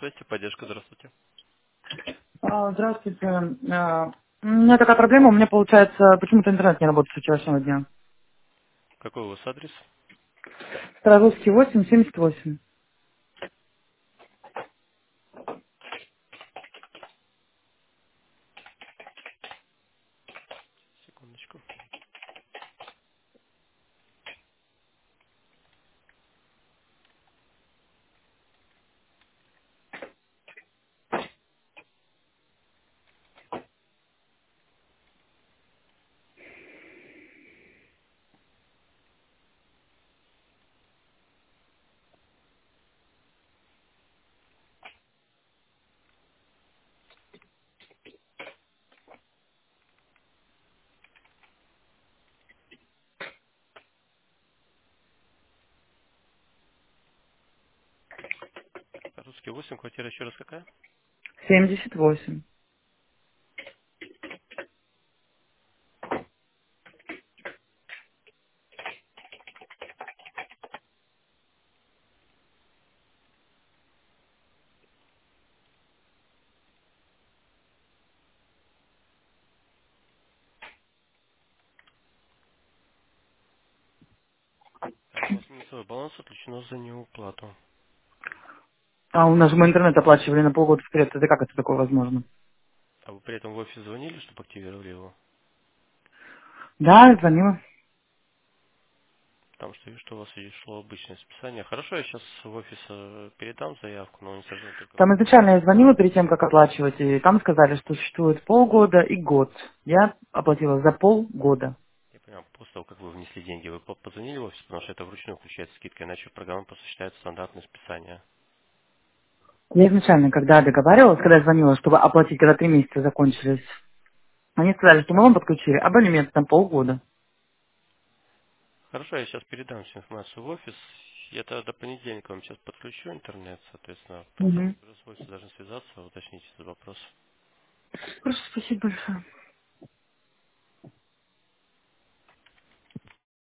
связь, поддержка, здравствуйте. Здравствуйте. У меня такая проблема, у меня получается, почему-то интернет не работает с вчерашнего дня. Какой у вас адрес? Старовольский 8, 78. Секундочку. Русский 8, квартира еще раз какая? 78. Так, у вас минусовой баланс отключено за неуплату. А у нас же мы интернет оплачивали на полгода вперед. Это как это такое возможно? А вы при этом в офис звонили, чтобы активировали его? Да, я звонила. Потому что вижу, что у вас и шло обычное списание. Хорошо, я сейчас в офис передам заявку, но не сожжу только Там полгода. изначально я звонила перед тем, как оплачивать, и там сказали, что существует полгода и год. Я оплатила за полгода. Я понимаю, после того, как вы внесли деньги, вы позвонили в офис, потому что это вручную включается скидка, иначе программа просто считает стандартное списание. Я изначально, когда договаривалась, когда я звонила, чтобы оплатить, когда 3 месяца закончились, они сказали, что мы вам подключили абонемент на полгода. Хорошо, я сейчас передам всю информацию в офис. Я тогда до понедельника вам сейчас подключу интернет, соответственно, по Угу. вторник уже с офисом должны связаться, уточнить этот вопрос. Хорошо, спасибо большое.